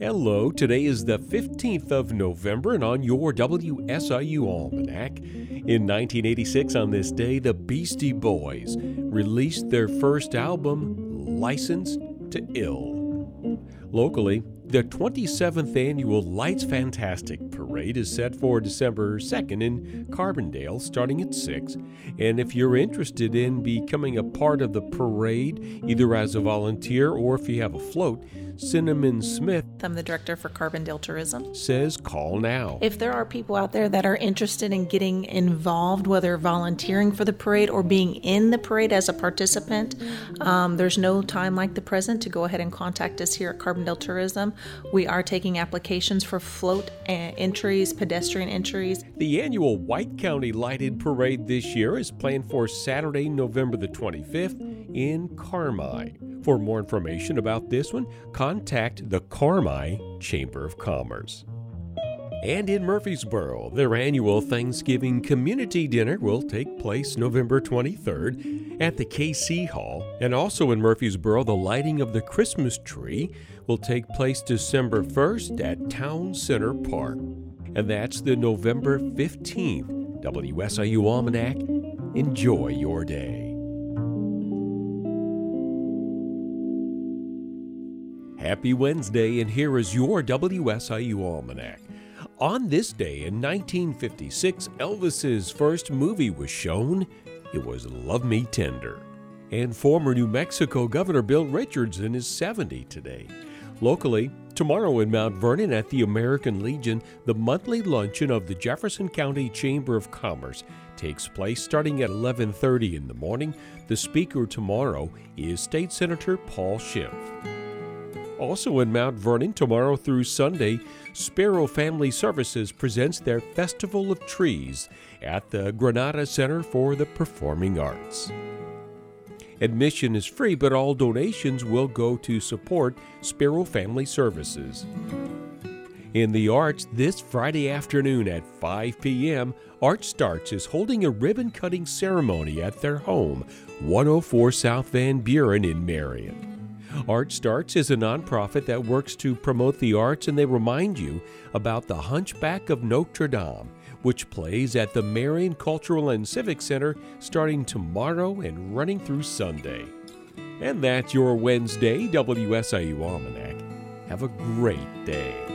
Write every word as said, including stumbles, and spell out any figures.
Hello, today is the fifteenth of November, and on your W S I U Almanac, in nineteen eighty-six on this day, the Beastie Boys released their first album, Licensed to Ill. Locally, the twenty-seventh annual Lights Fantastic Parade is set for December second in Carbondale, starting at six. And if you're interested in becoming a part of the parade, either as a volunteer or if you have a float, Cinnamon Smith, I'm the director for Carbondale Tourism, says call now. If there are people out there that are interested in getting involved, whether volunteering for the parade or being in the parade as a participant, um, there's no time like the present to go ahead and contact us here at Carbondale Tourism. We are taking applications for float entries, pedestrian entries. The annual White County Lighted Parade this year is planned for Saturday, November the twenty-fifth in Carmi. For more information about this one, contact the Carmi Chamber of Commerce. And in Murfreesboro, their annual Thanksgiving Community Dinner will take place November twenty-third at the K C Hall. And also in Murfreesboro, the lighting of the Christmas tree will take place December first at Town Center Park. And that's the November fifteenth W S I U Almanac. Enjoy your day. Happy Wednesday, and here is your W S I U Almanac. On this day in nineteen fifty-six, Elvis's first movie was shown. It was Love Me Tender. And former New Mexico Governor Bill Richardson is seventy today. Locally, tomorrow in Mount Vernon at the American Legion, the monthly luncheon of the Jefferson County Chamber of Commerce takes place starting at eleven thirty in the morning. The speaker tomorrow is State Senator Paul Schimpf. Also in Mount Vernon, tomorrow through Sunday, Sparrow Family Services presents their Festival of Trees at the Granada Center for the Performing Arts. Admission is free, but all donations will go to support Sparrow Family Services. In the arts, this Friday afternoon at five p.m., Art Starts is holding a ribbon-cutting ceremony at their home, one oh four South Van Buren in Marion. Art Starts is a nonprofit that works to promote the arts, and they remind you about the Hunchback of Notre Dame, which plays at the Marion Cultural and Civic Center starting tomorrow and running through Sunday. And that's your Wednesday W S I U Almanac. Have a great day.